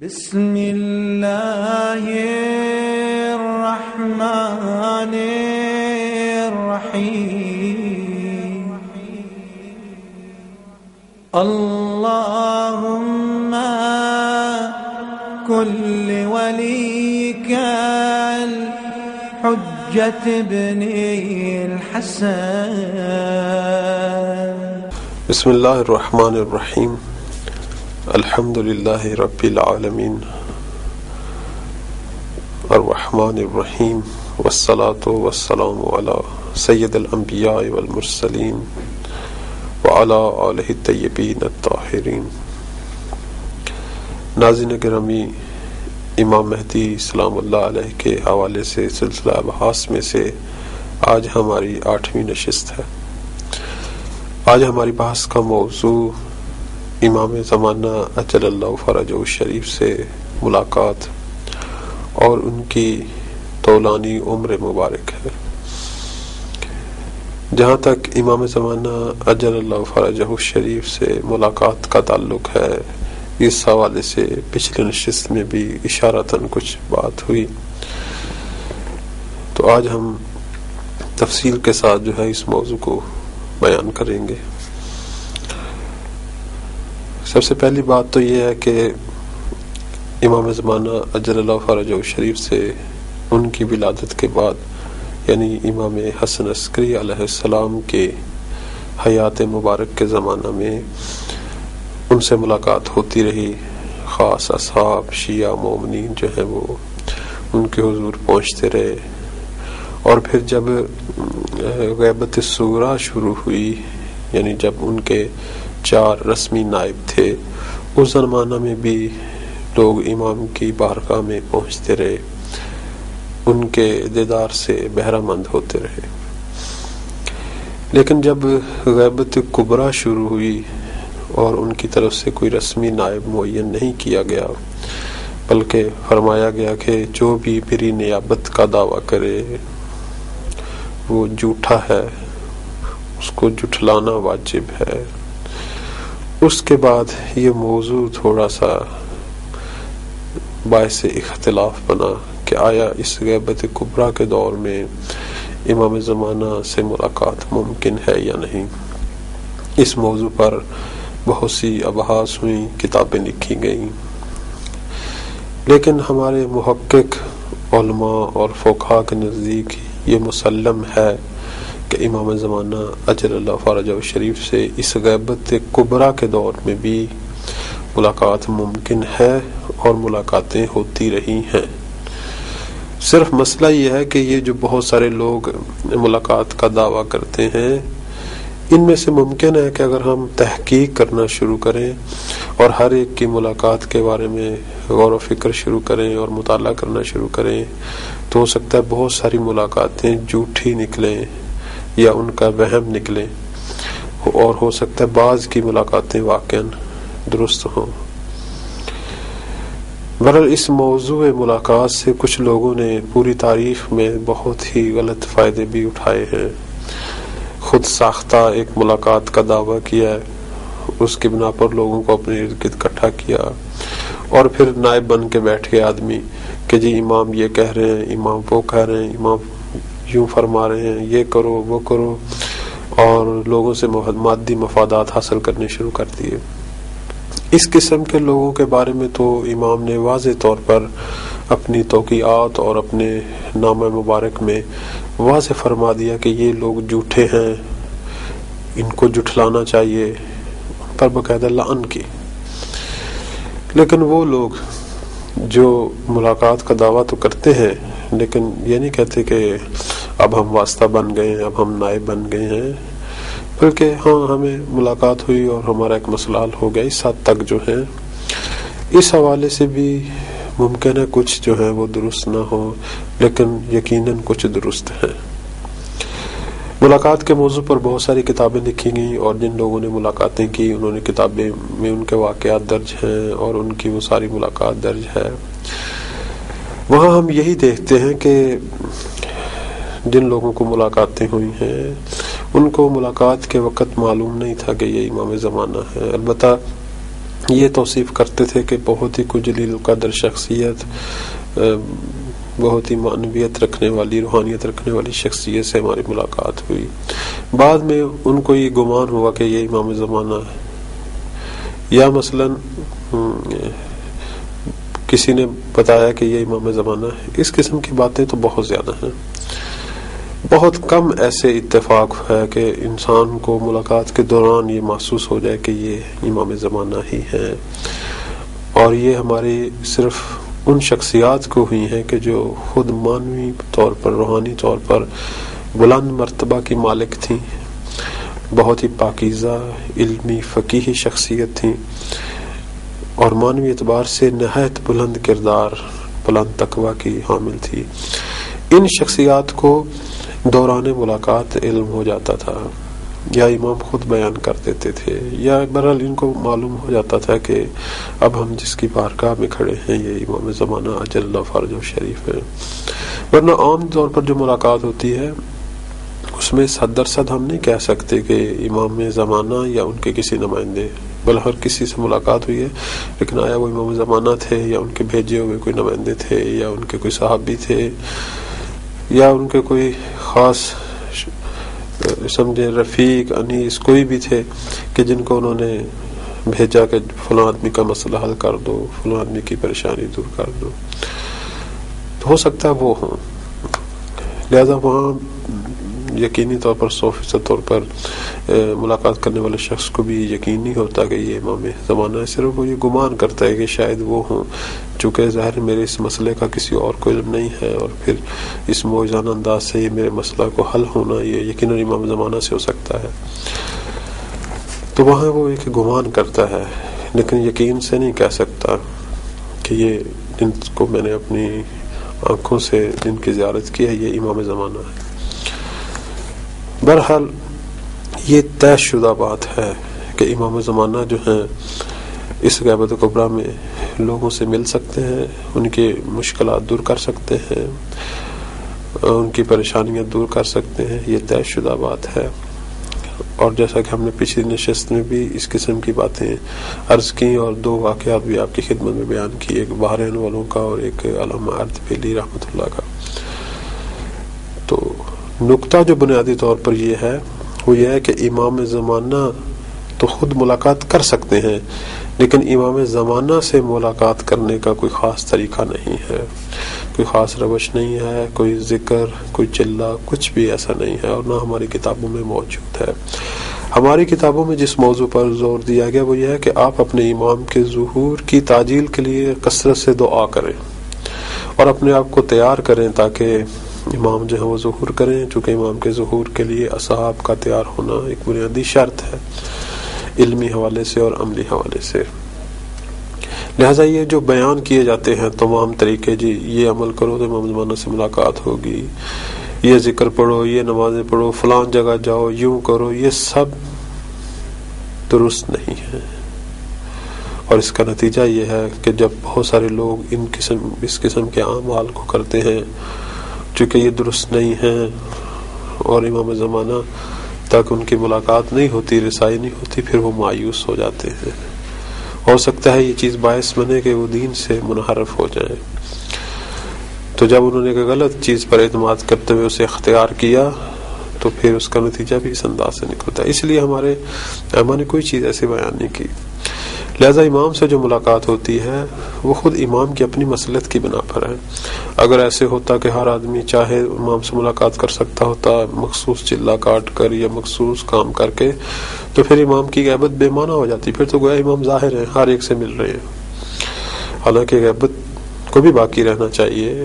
بسم اللہ الرحمن الرحیم اللہم کل ولیک الحجۃ بن الحسن۔ بسم اللہ الرحمن الرحیم، الحمد للہ رب العالمین الرحمن الرحیم، والصلاة والسلام علی سید الانبیاء والمرسلین وعلی آلہ الطیبین الطاہرین۔ ناظرین گرامی، امام مہدی سلام اللہ علیہ کے حوالے سے سلسلہ ابحاث میں سے آج ہماری 8ویں نشست ہے۔ آج ہماری بحث کا موضوع امام زمانہ اجل اللہ فرجہ الشریف سے ملاقات اور ان کی طولانی عمر مبارک ہے۔ جہاں تک امام زمانہ اجل اللہ فرجہ الشریف سے ملاقات کا تعلق ہے، اس حوالے سے پچھلے نشست میں بھی اشارتاً کچھ بات ہوئی، تو آج ہم تفصیل کے ساتھ جو ہے اس موضوع کو بیان کریں گے۔ سب سے پہلی بات تو یہ ہے کہ امام زمانہ اجل اللہ فرجہ الشریف سے ان کی ولادت کے بعد، یعنی امام حسن عسکری علیہ السلام کے حیات مبارک کے زمانہ میں ان سے ملاقات ہوتی رہی۔ خاص اصحاب شیعہ مومنین جو ہیں وہ ان کے حضور پہنچتے رہے، اور پھر جب غیبت الصغریٰ شروع ہوئی، یعنی جب ان کے 4 رسمی نائب تھے، اس زمانہ میں بھی لوگ امام کی بارگاہ میں پہنچتے رہے، ان کے دیدار سے بہرہ مند ہوتے رہے۔ لیکن جب غیبت کبریٰ شروع ہوئی اور ان کی طرف سے کوئی رسمی نائب معین نہیں کیا گیا، بلکہ فرمایا گیا کہ جو بھی میری نیابت کا دعویٰ کرے وہ جھوٹا ہے، اس کو جھٹلانا واجب ہے، اس کے بعد یہ موضوع تھوڑا سا باعث اختلاف بنا کہ آیا اس غیبت کبریٰ کے دور میں امام زمانہ سے ملاقات ممکن ہے یا نہیں۔ اس موضوع پر بہت سی ابحاث ہوئیں، کتابیں لکھی گئیں، لیکن ہمارے محقق علماء اور فقہاء کے نزدیک یہ مسلم ہے کہ امام زمانہ اجل اللہ فرجہ الشریف سے اس غیبت کبریٰ کے دور میں بھی ملاقات ممکن ہے اور ملاقاتیں ہوتی رہی ہیں۔ صرف مسئلہ یہ ہے کہ یہ جو بہت سارے لوگ ملاقات کا دعویٰ کرتے ہیں، ان میں سے ممکن ہے کہ اگر ہم تحقیق کرنا شروع کریں اور ہر ایک کی ملاقات کے بارے میں غور و فکر شروع کریں اور مطالعہ کرنا شروع کریں، تو ہو سکتا ہے بہت ساری ملاقاتیں جھوٹی نکلیں یا ان کا وہم نکلے، اور ہو سکتا ہے بعض کی ملاقاتیں واقعاً درست ہوں۔ بہرحال اس موضوع ملاقات سے کچھ لوگوں نے پوری تاریخ میں بہت ہی غلط فائدے بھی اٹھائے ہیں۔ خود ساختہ ایک ملاقات کا دعویٰ کیا ہے، اس کی بنا پر لوگوں کو اپنے ارد گرد اکٹھا کیا، اور پھر نائب بن کے بیٹھ گئے آدمی کہ جی امام یہ کہہ رہے ہیں، امام وہ کہہ رہے ہیں، امام یوں فرما رہے ہیں، یہ کرو وہ کرو، اور لوگوں سے مادی مفادات حاصل کرنے شروع کر دیے۔ اس قسم کے لوگوں کے بارے میں تو امام نے واضح طور پر اپنی توقیعات اور اپنے نامہ مبارک میں واضح فرما دیا کہ یہ لوگ جھوٹے ہیں، ان کو جھٹلانا چاہیے، ان پر باقاعدہ لعن کی۔ لیکن وہ لوگ جو ملاقات کا دعویٰ تو کرتے ہیں، لیکن یہ نہیں کہتے کہ اب ہم واسطہ بن گئے ہیں، اب ہم نائب بن گئے ہیں، بلکہ ہاں ہمیں ملاقات ہوئی اور ہمارا ایک مسئلہ حل ہو گیا، اس حد تک جو ہے۔ اس حوالے سے بھی ممکن ہے کچھ جو ہے وہ درست نہ ہو، لیکن یقیناً کچھ درست ہے۔ ملاقات کے موضوع پر بہت ساری کتابیں لکھی گئیں، اور جن لوگوں نے ملاقاتیں کی انہوں نے کتابیں میں ان کے واقعات درج ہیں اور ان کی وہ ساری ملاقات درج ہے۔ وہاں ہم یہی دیکھتے ہیں کہ جن لوگوں کو ملاقاتیں ہوئی ہیں ان کو ملاقات کے وقت معلوم نہیں تھا کہ یہ امام زمانہ ہے۔ البتہ یہ توصیف کرتے تھے کہ بہت ہی کوئی جلیل القدر شخصیت، بہت ہی معنویت رکھنے والی، روحانیت رکھنے والی شخصیت سے ہماری ملاقات ہوئی۔ بعد میں ان کو یہ گمان ہوا کہ یہ امام زمانہ ہے، یا مثلاً کسی نے بتایا کہ یہ امام زمانہ ہے۔ اس قسم کی باتیں تو بہت زیادہ ہیں۔ بہت کم ایسے اتفاق ہے کہ انسان کو ملاقات کے دوران یہ محسوس ہو جائے کہ یہ امام زمانہ ہی ہیں، اور یہ ہماری صرف ان شخصیات کو ہوئی ہیں کہ جو خود معنوی طور پر، روحانی طور پر بلند مرتبہ کی مالک تھیں، بہت ہی پاکیزہ علمی فقیہی شخصیت تھیں، اور معنوی اعتبار سے نہایت بلند کردار، بلند تقوی کی حامل تھی۔ ان شخصیات کو دوران ملاقات علم ہو جاتا تھا، یا امام خود بیان کر دیتے تھے، یا بہرحال ان کو معلوم ہو جاتا تھا کہ اب ہم جس کی بارگاہ میں کھڑے ہیں یہ امام زمانہ اجل اللہ فرجہ شریف ہے۔ ورنہ عام طور پر جو ملاقات ہوتی ہے اس میں 100% ہم نہیں کہہ سکتے کہ امام زمانہ یا ان کے کسی نمائندے، بل ہر کسی سے ملاقات ہوئی ہے، لیکن آیا وہ امام زمانہ تھے یا ان کے بھیجے ہوئے کوئی نمائندے تھے، یا ان کے کوئی صحابی تھے، یا ان کے کوئی خاص سمجھے رفیق انیس کوئی بھی تھے کہ جن کو انہوں نے بھیجا کہ فلاں آدمی کا مسئلہ حل کر دو، فلاں آدمی کی پریشانی دور کر دو، تو ہو سکتا ہے وہ ہوں۔ لہذا وہاں یقینی طور پر 100% طور پر ملاقات کرنے والے شخص کو بھی یقین نہیں ہوتا کہ یہ امام زمانہ ہے، صرف وہ یہ گمان کرتا ہے کہ شاید وہ ہوں، چونکہ ظاہر میرے اس مسئلے کا کسی اور کو علم نہیں ہے، اور پھر اس موجزانہ انداز سے یہ میرے مسئلہ کو حل ہونا یہ یقیناً امام زمانہ سے ہو سکتا ہے، تو وہاں وہ ایک گمان کرتا ہے، لیکن یقین سے نہیں کہہ سکتا کہ یہ جن کو میں نے اپنی آنکھوں سے جن کی زیارت کی ہے یہ امام زمانہ ہے۔ بہرحال یہ طے شدہ بات ہے کہ امام زمانہ جو ہیں اس غیبت کبریٰ میں لوگوں سے مل سکتے ہیں، ان کی مشکلات دور کر سکتے ہیں، ان کی پریشانیاں دور کر سکتے ہیں، یہ طے شدہ بات ہے۔ اور جیسا کہ ہم نے پچھلی نشست میں بھی اس قسم کی باتیں عرض کی، اور 2 واقعات بھی آپ کی خدمت میں بیان کی، ایک بحرین والوں کا اور ایک علامہ اردبیلی رحمۃ اللہ کا۔ تو نقطہ جو بنیادی طور پر یہ ہے وہ یہ ہے کہ امام زمانہ تو خود ملاقات کر سکتے ہیں، لیکن امام زمانہ سے ملاقات کرنے کا کوئی خاص طریقہ نہیں ہے، کوئی خاص روش نہیں ہے، کوئی ذکر، کوئی چلہ، کچھ بھی ایسا نہیں ہے، اور نہ ہماری کتابوں میں موجود ہے۔ ہماری کتابوں میں جس موضوع پر زور دیا گیا وہ یہ ہے کہ آپ اپنے امام کے ظہور کی تعجیل کے لیے کثرت سے دعا کریں اور اپنے آپ کو تیار کریں تاکہ امام جو ہے وہ ظہور کریں، چونکہ امام کے ظہور کے لیے اصحاب کا تیار ہونا ایک بنیادی شرط ہے، علمی حوالے سے اور عملی حوالے سے۔ لہٰذا یہ جو بیان کیے جاتے ہیں تمام طریقے، جی یہ عمل کرو تو امام زمانہ سے ملاقات ہوگی، یہ ذکر پڑھو، یہ نمازیں پڑھو، فلاں جگہ جاؤ، یوں کرو، یہ سب درست نہیں ہے، اور اس کا نتیجہ یہ ہے کہ جب بہت سارے لوگ اس قسم کے اعمال کو کرتے ہیں چونکہ یہ درست نہیں ہیں اور امام زمانہ تک ان کی ملاقات نہیں ہوتی، رسائی نہیں ہوتی، پھر وہ مایوس ہو جاتے ہیں۔ ہو سکتا ہے یہ چیز باعث بنے کہ وہ دین سے منحرف ہو جائیں، تو جب انہوں نے ایک غلط چیز پر اعتماد کرتے ہوئے اسے اختیار کیا تو پھر اس کا نتیجہ بھی اس انداز سے نکلتا ہے۔ اس لیے ہمارے علماء نے کوئی چیز ایسی بیان نہیں کی۔ لہذا امام سے جو ملاقات ہوتی ہے وہ خود امام کی اپنی مصلحت کی بنا پر ہے۔ اگر ایسے ہوتا کہ ہر آدمی چاہے امام سے ملاقات کر سکتا ہوتا مخصوص چلہ کاٹ کر یا مخصوص کام کر کے، تو پھر امام کی غیبت بے معنی ہو جاتی، پھر تو گویا امام ظاہر ہیں، ہر ایک سے مل رہے ہیں۔ حالانکہ غیبت کو بھی باقی رہنا چاہیے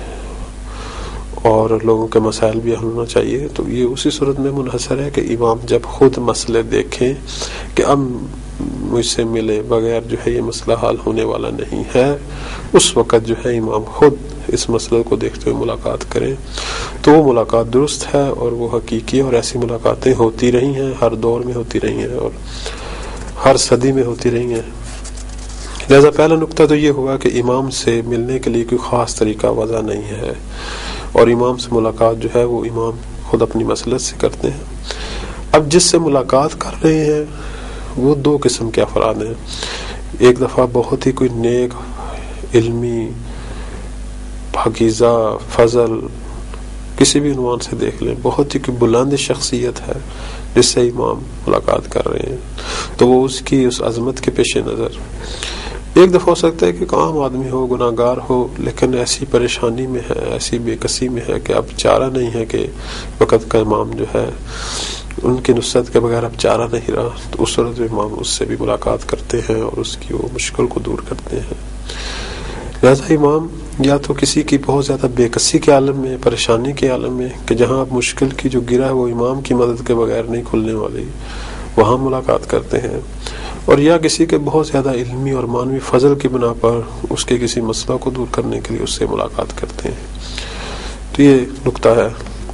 اور لوگوں کے مسائل بھی حل ہونا چاہیے، تو یہ اسی صورت میں منحصر ہے کہ امام جب خود مسئلے دیکھیں کہ اب مجھ سے ملے بغیر جو ہے یہ مسئلہ حل ہونے والا نہیں ہے، اس وقت جو ہے امام خود اس مسئلے کو دیکھتے ہوئے ملاقات کریں، تو وہ ملاقات درست ہے اور وہ حقیقی، اور ایسی ملاقاتیں ہوتی رہی ہیں، ہر دور میں ہوتی رہی ہیں اور ہر صدی میں ہوتی رہی ہیں۔ لہذا پہلا نقطہ تو یہ ہوا کہ امام سے ملنے کے لیے کوئی خاص طریقہ وضع نہیں ہے، اور امام سے ملاقات جو ہے وہ امام خود اپنی مصلحت سے کرتے ہیں۔ اب جس سے ملاقات کر رہے ہیں وہ 2 قسم کے افراد ہیں۔ ایک دفعہ بہت ہی کوئی نیک علمی پاکیزہ فضل کسی بھی عنوان سے دیکھ لیں، بہت ہی کوئی بلند شخصیت ہے جس سے امام ملاقات کر رہے ہیں، تو وہ اس کی اس عظمت کے پیش نظر ایک دفعہ ہو سکتا ہے کہ ایک عام آدمی ہو، گناہ گار ہو، لیکن ایسی پریشانی میں ہے، ایسی بے کسی میں ہے کہ اب چارہ نہیں ہے، کہ وقت کا امام جو ہے ان کی نصرت کے بغیر اب چارہ نہیں رہا، تو اس صورت میں امام اس سے بھی ملاقات کرتے ہیں اور اس کی وہ مشکل کو دور کرتے ہیں۔ لہذا امام یا تو کسی کی بہت زیادہ بے کسی کے عالم میں، پریشانی کے عالم میں، کہ جہاں اب مشکل کی جو گرہ ہے وہ امام کی مدد کے بغیر نہیں کھلنے والی، وہاں ملاقات کرتے ہیں، اور یا کسی کے بہت زیادہ علمی اور معنوی فضل کی بنا پر اس کے کسی مسئلہ کو دور کرنے کے لیے اس سے ملاقات کرتے ہیں۔ تو یہ نقطہ ہے۔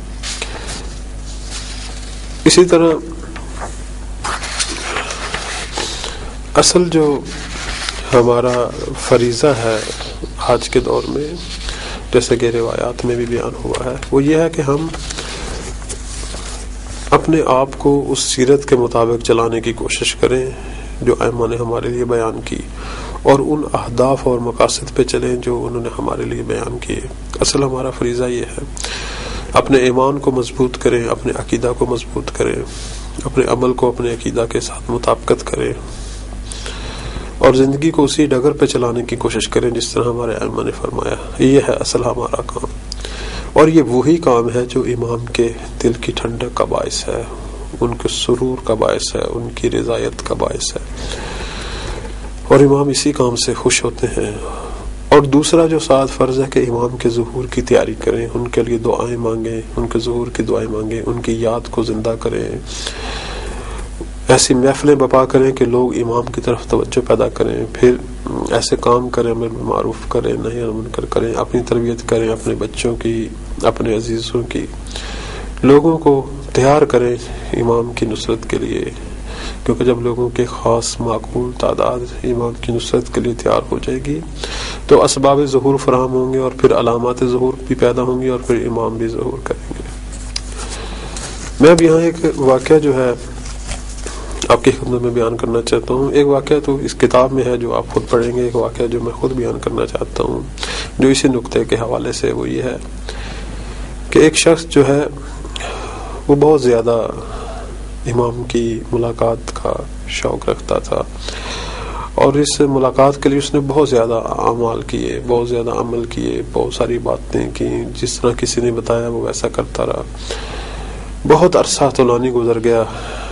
اسی طرح اصل جو ہمارا فریضہ ہے آج کے دور میں، جیسے کہ روایات میں بھی بیان ہوا ہے، وہ یہ ہے کہ ہم اپنے آپ کو اس سیرت کے مطابق چلانے کی کوشش کریں جو ائمہ نے ہمارے لیے بیان کی، اور ان اہداف اور مقاصد پہ چلیں جو انہوں نے ہمارے لیے بیان کیے۔ اصل ہمارا فریضہ یہ ہے، اپنے ایمان کو مضبوط کریں، اپنے عقیدہ کو مضبوط کریں، اپنے عمل کو اپنے عقیدہ کے ساتھ مطابقت کریں، اور زندگی کو اسی ڈگر پہ چلانے کی کوشش کریں جس طرح ہمارے ائمہ نے فرمایا۔ یہ ہے اصل ہمارا کام، اور یہ وہی کام ہے جو امام کے دل کی ٹھنڈک کا باعث ہے، ان کے سرور کا باعث ہے، ان کی رضایت کا باعث ہے، اور امام اسی کام سے خوش ہوتے ہیں۔ اور دوسرا جو ساتھ فرض ہے کہ امام کے ظہور کی تیاری کریں، ان کے لیے دعائیں مانگیں، ان کے ظہور کی دعائیں مانگیں، ان کی یاد کو زندہ کریں، ایسی محفلیں بپا کریں کہ لوگ امام کی طرف توجہ پیدا کریں، پھر ایسے کام کریں، امر بالمعروف کریں، نہی عن المنکر کریں، اپنی تربیت کریں، اپنے بچوں کی، اپنے عزیزوں کی، لوگوں کو تیار کریں امام کی نصرت کے لیے، کیونکہ جب لوگوں کے خاص معقول تعداد امام کی نصرت کے لیے تیار ہو جائے گی تو اسباب ظہور فراہم ہوں گے، اور پھر علامات ظہور بھی پیدا ہوں گی، اور پھر امام بھی ظہور کریں گے۔ میں اب یہاں ایک واقعہ جو ہے آپ کی خدمت میں بیان کرنا چاہتا ہوں۔ ایک واقعہ تو اس کتاب میں ہے جو آپ خود پڑھیں گے، ایک واقعہ جو میں خود بیان کرنا چاہتا ہوں جو اسی نقطے کے حوالے سے، وہ یہ ہے کہ ایک شخص جو ہے وہ بہت زیادہ امام کی ملاقات کا شوق رکھتا تھا، اور اس ملاقات کے لیے اس نے بہت زیادہ اعمال کیے، بہت زیادہ عمل کیے، بہت ساری باتیں کی، جس طرح کسی نے بتایا وہ ویسا کرتا رہا۔ بہت عرصہ طولانی گزر گیا،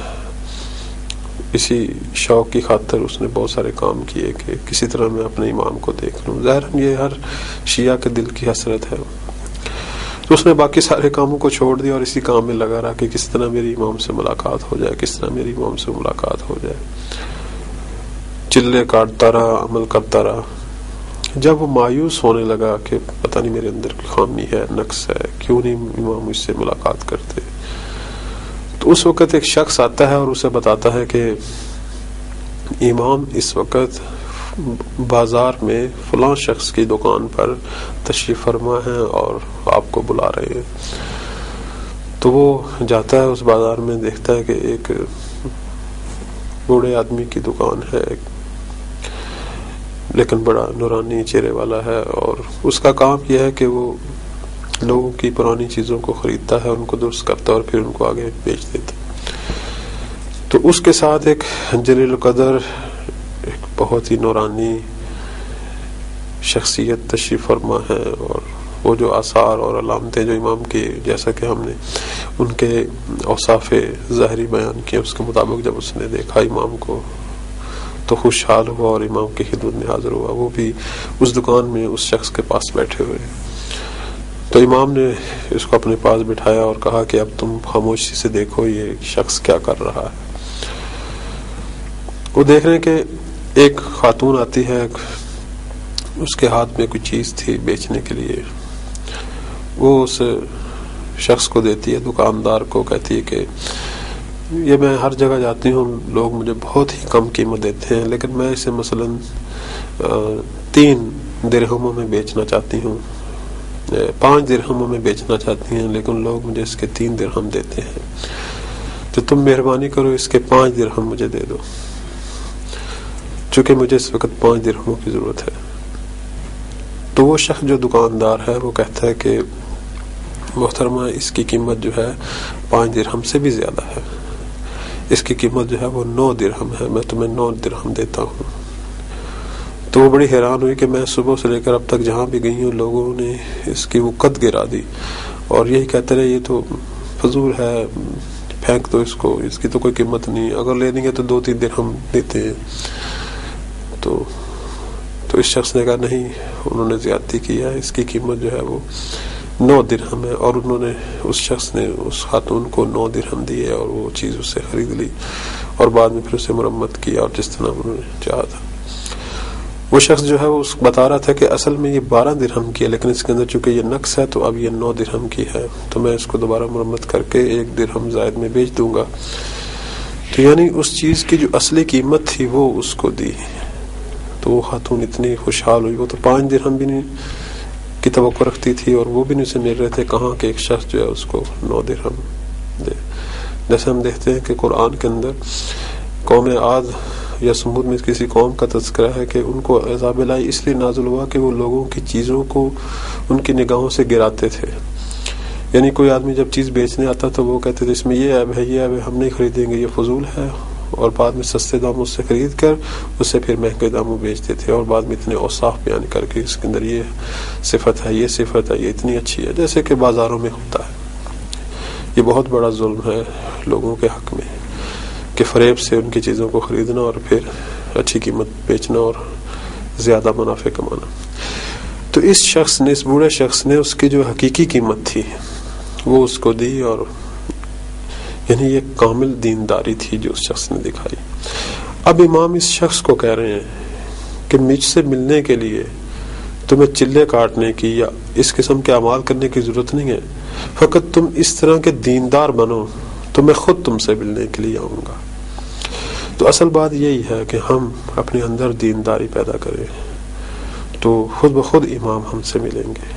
اسی شوق کی خاطر اس نے بہت سارے کام کیے کہ کسی طرح میں اپنے امام کو دیکھ لوں۔ ظاہر یہ ہر شیعہ کے دل کی حسرت ہے، تو اس نے باقی سارے کاموں کو چھوڑ دیا اور اسی کام میں لگا رہا کہ کس طرح میری امام سے ملاقات ہو جائے، کس طرح میری امام سے ملاقات ہو جائے، چلے کاٹتا رہا، عمل کرتا رہا۔ جب وہ مایوس ہونے لگا کہ پتہ نہیں میرے اندر کوئی خامی ہے، نقص ہے، کیوں نہیں امام مجھ سے ملاقات کرتے، تو اس وقت ایک شخص آتا ہے اور اسے بتاتا ہے کہ امام اس وقت بازار میں فلاں شخص کی دکان پر تشریف فرما ہے اور آپ کو بلا رہے ہیں۔ تو وہ جاتا ہے اس بازار میں، دیکھتا ہے کہ ایک بوڑھے آدمی کی دکان ہے، لیکن بڑا نورانی چہرے والا ہے، اور اس کا کام یہ ہے کہ وہ لوگوں کی پرانی چیزوں کو خریدتا ہے، ان کو درست کرتا ہے اور پھر ان کو آگے بیچ دیتا ہے۔ تو اس کے ساتھ ایک جلیل القدر، ایک بہت ہی نورانی شخصیت تشریف فرما ہے، اور وہ جو آثار اور علامتیں جو امام کی، جیسا کہ ہم نے ان کے اوصاف ظاہری بیان کیے، اس کے مطابق جب اس نے دیکھا امام کو تو خوشحال ہوا اور امام کی خدمت میں حاضر ہوا، وہ بھی اس دکان میں اس شخص کے پاس بیٹھے ہوئے۔ تو امام نے اس کو اپنے پاس بٹھایا اور کہا کہ اب تم خاموشی سے دیکھو یہ شخص کیا کر رہا ہے۔ وہ دیکھ رہے ہیں کہ ایک خاتون آتی ہے، اس کے ہاتھ میں کوئی چیز تھی بیچنے کے لیے، وہ اس شخص کو دیتی ہے، دکاندار کو، کہتی ہے کہ یہ میں ہر جگہ جاتی ہوں، لوگ مجھے بہت ہی کم قیمت دیتے ہیں، لیکن میں اسے مثلاً 3 درہموں میں بیچنا چاہتی ہوں، 5 درہموں میں بیچنا چاہتی ہیں، لیکن لوگ مجھے اس کے 3 درہم دیتے ہیں، تو تم مہربانی کرو اس کے 5 درہم مجھے دے دو۔ چونکہ مجھے اس وقت 5 درہموں کی ضرورت ہے. تو وہ شخص جو دکاندار ہے وہ کہتا ہے کہ محترمہ اس کی قیمت جو ہے 5 درہم سے بھی زیادہ ہے، اس کی قیمت جو ہے وہ 9 درہم ہے، میں تمہیں 9 درہم دیتا ہوں. تو وہ بڑی حیران ہوئی کہ میں صبح سے لے کر اب تک جہاں بھی گئی ہوں لوگوں نے اس کی وہ قد گرا دی اور یہی کہتے رہے یہ تو فضول ہے، پھینک دو اس کو، اس کی تو کوئی قیمت نہیں، اگر لے دیں گے تو 2-3 درہم دیتے ہیں. تو اس شخص نے کہا نہیں، انہوں نے زیادتی کیا ہے، اس کی قیمت جو ہے وہ 9 درہم ہے. اور انہوں نے اس شخص نے اس خاتون کو 9 درہم دیے اور وہ چیز اس سے خرید لی اور بعد میں پھر اسے مرمت کیا اور جس طرح انہوں نے چاہا تھا. وہ شخص جو ہے وہ بتا رہا تھا کہ اصل میں یہ 12 درہم کی ہے، لیکن اس کے اندر چونکہ یہ نقص ہے تو اب یہ 9 درہم کی ہے، تو میں اس کو دوبارہ مرمت کر کے 1 درہم زائد میں بیچ دوں گا. تو یعنی اس چیز کی جو اصلی قیمت تھی وہ اس کو دی. تو وہ خاتون اتنی خوشحال ہوئی، وہ تو 5 درہم بھی نہیں کی توقع رکھتی تھی اور وہ بھی نہیں سے مل رہے تھے کہاں کہ ایک شخص جو ہے اس کو 9 درہم دے. جیسے ہم دیکھتے ہیں کہ قرآن کے اندر قوم عاد یا سمود میں کسی قوم کا تذکرہ ہے کہ ان کو عذاب الہی اس لیے نازل ہوا کہ وہ لوگوں کی چیزوں کو ان کی نگاہوں سے گراتے تھے. یعنی کوئی آدمی جب چیز بیچنے آتا تو وہ کہتے تھے اس میں یہ عیب ہے، یہ عیب ہے، ہم نہیں خریدیں گے، یہ فضول ہے، اور بعد میں سستے داموں سے خرید کر اسے پھر مہنگے داموں بیچتے تھے اور بعد میں اتنے اوصاف بیان کر کے اس کے اندر یہ صفت ہے، یہ صفت ہے، یہ اتنی اچھی ہے، جیسے کہ بازاروں میں ہوتا ہے. یہ بہت بڑا ظلم ہے لوگوں کے حق میں کہ فریب سے ان کی چیزوں کو خریدنا اور پھر اچھی قیمت بیچنا اور زیادہ منافع کمانا. تو اس شخص نے، اس بوڑھے شخص نے اس کی جو حقیقی قیمت تھی وہ اس کو دی، اور یعنی یہ کامل دینداری تھی جو اس شخص نے دکھائی. اب امام اس شخص کو کہہ رہے ہیں کہ مجھ سے ملنے کے لیے تمہیں چلے کاٹنے کی یا اس قسم کے اعمال کرنے کی ضرورت نہیں ہے، فقط تم اس طرح کے دیندار بنو تو میں خود تم سے ملنے کے لیے آؤں گا. تو اصل بات یہی ہے کہ ہم اپنے اندر دینداری پیدا کریں تو خود بخود امام ہم سے ملیں گے.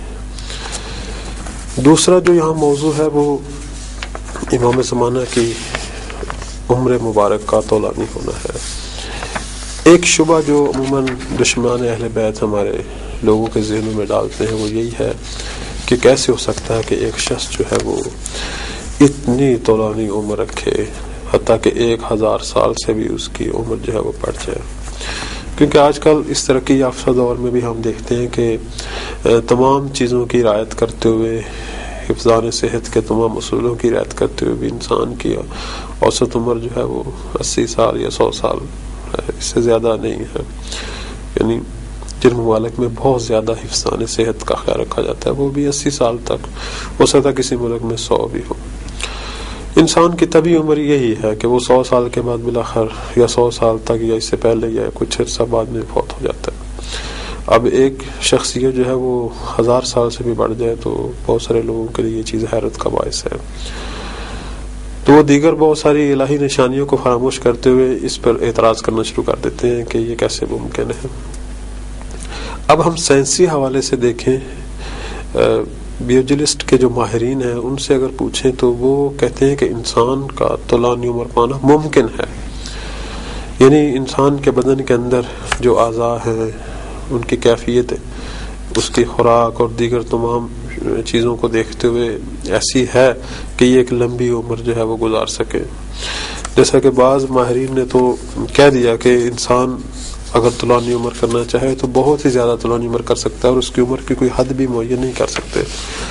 دوسرا جو یہاں موضوع ہے وہ امام زمانہ کی عمر مبارک کا طولانی ہونا ہے. ایک شبہ جو عموماً دشمنان اہل بیت ہمارے لوگوں کے ذہنوں میں ڈالتے ہیں وہ یہی ہے کہ کیسے ہو سکتا ہے کہ ایک شخص جو ہے وہ اتنی طولانی عمر رکھے، حتیٰ کہ 1000 سال سے بھی اس کی عمر جو ہے وہ بڑھ جائے. کیونکہ آج کل اس ترقی یافتہ دور میں بھی ہم دیکھتے ہیں کہ تمام چیزوں کی رعایت کرتے ہوئے، حفظان صحت کے تمام اصولوں کی رعایت کرتے ہوئے بھی انسان کی اوسط عمر جو ہے وہ 80 سال یا 100 سال ہے، اس سے زیادہ نہیں ہے. یعنی جن ممالک میں بہت زیادہ حفظان صحت کا خیال رکھا جاتا ہے وہ بھی 80 سال تک، ہو سکتا ہے کسی ملک میں 100 بھی ہو. انسان کی طبی عمر یہی ہے کہ وہ 100 سال کے بعد بالآخر یا 100 سال تک یا اس سے پہلے یا کچھ عرصہ بعد میں فوت ہو جاتا ہے. اب ایک شخصیت جو ہے وہ 1000 سال سے بھی بڑھ جائے تو بہت سارے لوگوں کے لیے یہ چیز حیرت کا باعث ہے. تو وہ دیگر بہت ساری الہی نشانیوں کو فراموش کرتے ہوئے اس پر اعتراض کرنا شروع کر دیتے ہیں کہ یہ کیسے ممکن ہے. اب ہم سائنسی حوالے سے دیکھیں، بیوجلسٹ کے جو ماہرین ہیں ان سے اگر پوچھیں تو وہ کہتے ہیں کہ انسان کا طولانی عمر پانا ممکن ہے. یعنی انسان کے بدن کے اندر جو اعضاء ہیں ان کی کیفیت، اس کی خوراک اور دیگر تمام چیزوں کو دیکھتے ہوئے ایسی ہے کہ یہ ایک لمبی عمر جو ہے وہ گزار سکے. جیسا کہ بعض ماہرین نے تو کہہ دیا کہ انسان اگر طولانی عمر کرنا چاہے تو بہت ہی زیادہ طولانی عمر کر سکتا ہے اور اس کی عمر کی کوئی حد بھی معین نہیں کر سکتے.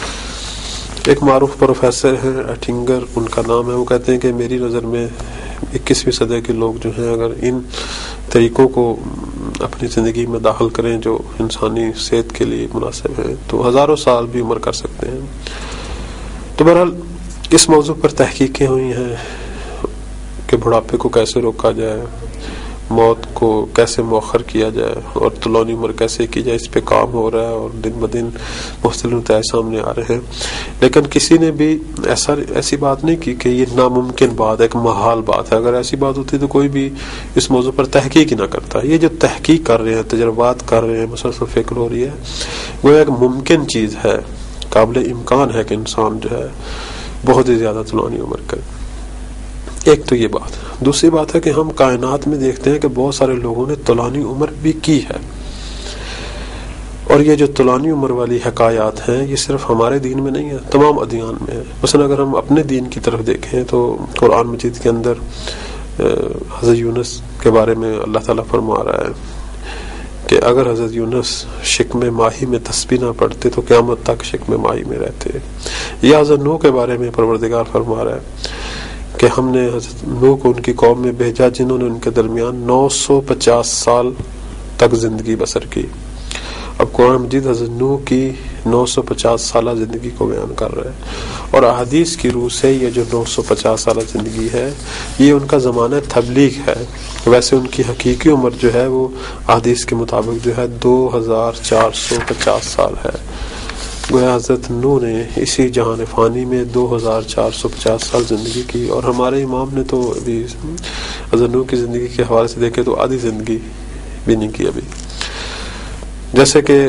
ایک معروف پروفیسر ہیں ایٹنگر ان کا نام ہے، وہ کہتے ہیں کہ میری نظر میں 21ویں صدی کے لوگ جو ہیں اگر ان طریقوں کو اپنی زندگی میں داخل کریں جو انسانی صحت کے لیے مناسب ہیں تو ہزاروں سال بھی عمر کر سکتے ہیں. تو بہرحال اس موضوع پر تحقیقیں ہوئی ہیں کہ بڑھاپے کو کیسے روکا جائے، موت کو کیسے مؤخر کیا جائے اور طولانی عمر کیسے کی جائے، اس پہ کام ہو رہا ہے اور دن بدن مختلف نتائج سامنے آ رہے ہیں. لیکن کسی نے بھی ایسی بات نہیں کی کہ یہ ناممکن بات ہے، ایک محال بات ہے. اگر ایسی بات ہوتی تو کوئی بھی اس موضوع پر تحقیق ہی نہ کرتا. یہ جو تحقیق کر رہے ہیں، تجربات کر رہے ہیں، مسلسل فکر ہو رہی ہے، وہ ایک ممکن چیز ہے، قابل امکان ہے کہ انسان جو ہے بہت ہی زیادہ طولانی عمر کرے. ایک تو یہ بات. دوسری بات ہے کہ ہم کائنات میں دیکھتے ہیں کہ بہت سارے لوگوں نے طولانی عمر بھی کی ہے، اور یہ جو طولانی عمر والی حکایات ہیں یہ صرف ہمارے دین میں نہیں ہے، تمام ادیان میں ہے. مثلا اگر ہم اپنے دین کی طرف دیکھیں تو قرآن مجید کے اندر حضرت یونس کے بارے میں اللہ تعالیٰ فرما رہا ہے کہ اگر حضرت یونس شکم ماہی میں تسبیح نہ پڑھتے تو قیامت تک شکم ماہی میں رہتے. یا حضرت نوح کے بارے میں پروردگار فرما رہا ہے کہ ہم نے حضرت نوح کو ان کی قوم میں بھیجا جنہوں نے ان کے درمیان 950 سال تک زندگی بسر کی. اب قرآن مجید حضرت نوح کی 950 سالہ زندگی کو بیان کر رہا ہے، اور احادیث کی روح سے یہ جو 950 سالہ زندگی ہے یہ ان کا زمانہ تبلیغ ہے. ویسے ان کی حقیقی عمر جو ہے وہ احادیث کے مطابق جو ہے 2450 سال ہے. گویا حضرت نوح نے اسی جہان فانی میں 2450 سال زندگی کی، اور ہمارے امام نے تو ابھی حضرت نوح کی زندگی کے حوالے سے دیکھے تو آدھی زندگی بھی نہیں کی ابھی. جیسے کہ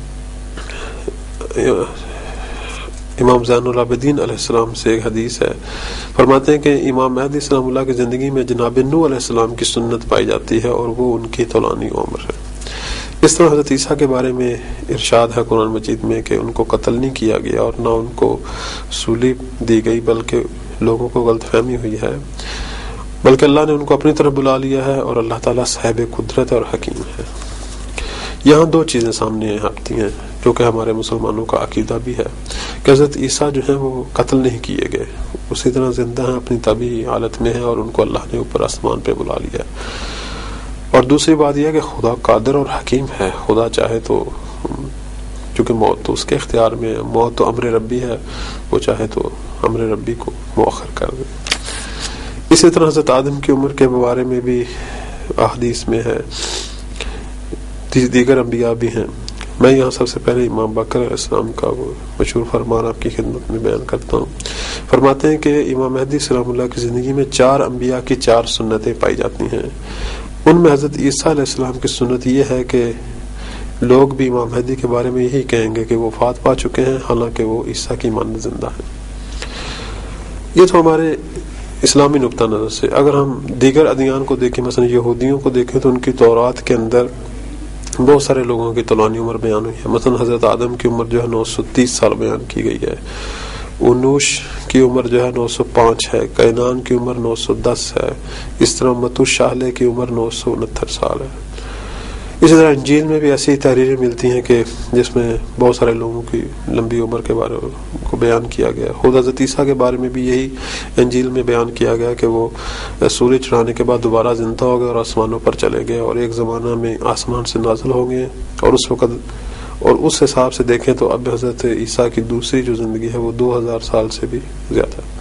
امام زین العابدین علیہ السلام سے ایک حدیث ہے، فرماتے ہیں کہ امام مہدی السلام اللہ کی زندگی میں جناب نوح علیہ السلام کی سنت پائی جاتی ہے اور وہ ان کی طولانی عمر ہے. اس طرح حضرت عیسیٰ کے بارے میں ارشاد ہے قرآن مجید میں کہ ان کو قتل نہیں کیا گیا اور نہ ان کو سولی دی گئی، بلکہ لوگوں کو غلط فہمی ہوئی ہے، بلکہ اللہ نے ان کو اپنی طرف بلا لیا ہے، اور اللہ تعالیٰ صاحب قدرت اور حکیم ہے. یہاں دو چیزیں سامنے آتی ہیں جو کہ ہمارے مسلمانوں کا عقیدہ بھی ہے کہ حضرت عیسیٰ جو ہیں وہ قتل نہیں کیے گئے، اسی طرح زندہ ہیں، اپنی طبیعی حالت میں ہیں، اور ان کو اللہ نے اوپر آسمان پہ بلا لیا. اور دوسری بات یہ ہے کہ خدا قادر اور حکیم ہے، خدا چاہے تو، چونکہ موت تو اس کے اختیار میں ہے، موت تو امر ربی ہے، وہ چاہے تو امر ربی کو مؤخر کر دے. اسی طرح حضرت آدم کی عمر کے بارے میں بھی احادیث میں ہے، دیگر انبیاء بھی ہیں. میں یہاں سب سے پہلے امام بکر علیہ السلام کا وہ مشہور فرمان آپ کی خدمت میں بیان کرتا ہوں. فرماتے ہیں کہ امام مہدی سلام اللہ کی زندگی میں 4 انبیاء کی 4 سنتیں پائی جاتی ہیں. ان میں حضرت عیسیٰ علیہ السلام کی سنت یہ ہے کہ لوگ بھی امام مہدی کے بارے میں یہی کہیں گے کہ وہ وفات پا چکے ہیں، حالانکہ وہ عیسیٰ کی مانند زندہ ہیں. یہ تو ہمارے اسلامی نقطہ نظر سے. اگر ہم دیگر ادیان کو دیکھیں، مثلا یہودیوں کو دیکھیں، تو ان کی تورات کے اندر بہت سارے لوگوں کی طولانی عمر بیان ہوئی ہے. مثلا حضرت آدم کی عمر جو ہے 930 سال بیان کی گئی ہے، انوش کی عمر جو ہے 905 ہے، کینان کی عمر 910 ہے، اس طرح متوشالح کی عمر 969 سال ہے. اسی طرح انجیل میں بھی ایسی تحریریں ملتی ہیں کہ جس میں بہت سارے لوگوں کی لمبی عمر کے بارے کو بیان کیا گیا. خود حضرت عیسیٰ کے بارے میں بھی یہی انجیل میں بیان کیا گیا کہ وہ سورج چڑھانے کے بعد دوبارہ زندہ ہو گئے اور آسمانوں پر چلے گئے، اور ایک زمانہ میں آسمان سے نازل ہوں گے. اور اس وقت اور اس حساب سے دیکھیں تو اب حضرت عیسیٰ کی دوسری جو زندگی ہے وہ 2000 سال سے بھی زیادہ ہے.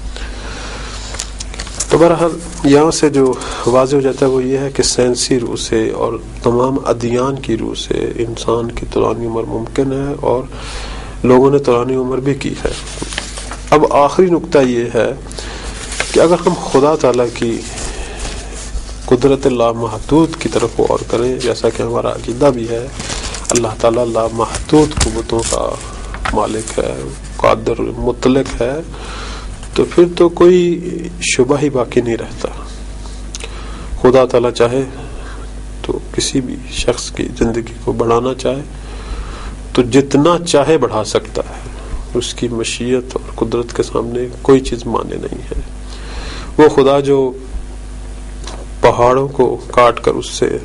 تو بہرحال یہاں سے جو واضح ہو جاتا ہے وہ یہ ہے کہ سائنسی روح سے اور تمام ادیان کی روح سے انسان کی طولانی عمر ممکن ہے، اور لوگوں نے طولانی عمر بھی کی ہے. اب آخری نقطہ یہ ہے کہ اگر ہم خدا تعالیٰ کی قدرت لامحدود کی طرف غور کریں، جیسا کہ ہمارا عقیدہ بھی ہے، اللہ تعالیٰ لامحدود قوتوں کا مالک ہے، قادر مطلق ہے، تو پھر تو کوئی شبہ ہی باقی نہیں رہتا. خدا تعالیٰ چاہے تو کسی بھی شخص کی زندگی کو بڑھانا چاہے تو جتنا چاہے بڑھا سکتا ہے. اس کی مشیت اور قدرت کے سامنے کوئی چیز مانے نہیں ہے. وہ خدا جو پہاڑوں کو کاٹ کر اس سے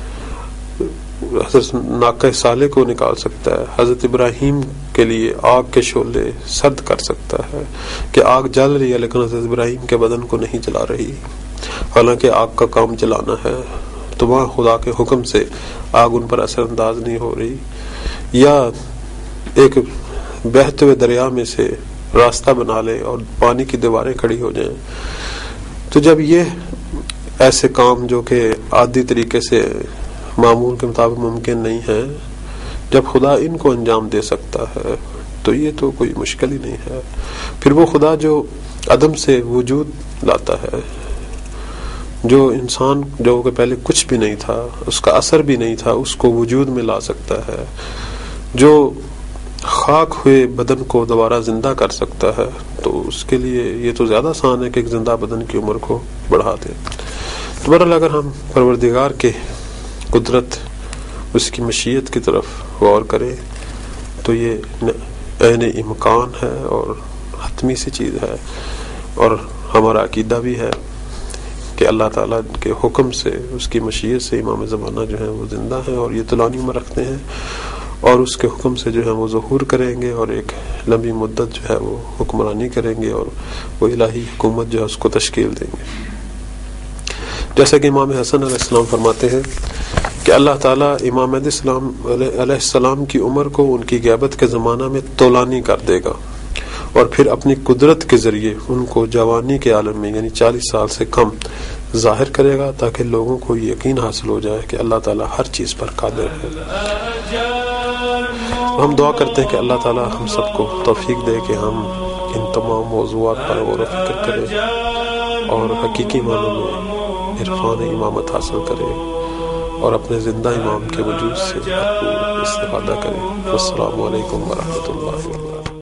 حضرت ناقہ صالح کو نکال سکتا ہے، حضرت ابراہیم کے لیے آگ کے شعلے سرد کر سکتا ہے کہ آگ جل رہی ہے لیکن حضرت ابراہیم کے بدن کو نہیں جلا رہی، حالانکہ آگ کا کام جلانا ہے، تو وہاں خدا کے حکم سے آگ ان پر اثر انداز نہیں ہو رہی. یا ایک بہتے ہوئے دریا میں سے راستہ بنا لے اور پانی کی دیواریں کھڑی ہو جائیں. تو جب یہ ایسے کام جو کہ عادی طریقے سے معمول کے مطابق ممکن نہیں ہے، جب خدا ان کو انجام دے سکتا ہے تو یہ تو کوئی مشکل ہی نہیں ہے. پھر وہ خدا جو عدم سے وجود لاتا ہے، جو انسان جو کہ پہلے کچھ بھی نہیں تھا، اس کا اثر بھی نہیں تھا، اس کو وجود میں لا سکتا ہے، جو خاک ہوئے بدن کو دوبارہ زندہ کر سکتا ہے تو اس کے لیے یہ تو زیادہ آسان ہے کہ ایک زندہ بدن کی عمر کو بڑھا دے. تو بہرحال اگر ہم پروردگار کے قدرت، اس کی مشیت کی طرف غور کریں تو یہ عین امکان ہے اور حتمی سی چیز ہے، اور ہمارا عقیدہ بھی ہے کہ اللہ تعالیٰ کے حکم سے، اس کی مشیت سے امام زمانہ جو ہیں وہ زندہ ہیں اور یہ طولانی عمر رکھتے ہیں، اور اس کے حکم سے جو ہے وہ ظہور کریں گے اور ایک لمبی مدت جو ہے وہ حکمرانی کریں گے اور وہ الہی حکومت جو ہے اس کو تشکیل دیں گے. جیسا کہ امام حسن علیہ السلام فرماتے ہیں کہ اللہ تعالیٰ امام مہدی علیہ السلام کی عمر کو ان کی غیبت کے زمانہ میں طولانی کر دے گا اور پھر اپنی قدرت کے ذریعے ان کو جوانی کے عالم میں یعنی 40 سال سے کم ظاہر کرے گا، تاکہ لوگوں کو یقین حاصل ہو جائے کہ اللہ تعالیٰ ہر چیز پر قادر ہے. ہم دعا کرتے ہیں کہ اللہ تعالیٰ ہم سب کو توفیق دے کہ ہم ان تمام موضوعات پر غور و فکر کریں اور حقیقی معنوں میں عرفان امامت حاصل کریں اور اپنے زندہ امام کے وجود سے بھرپور استفادہ کریں. السلام علیکم ورحمۃ اللہ وبرکاتہ.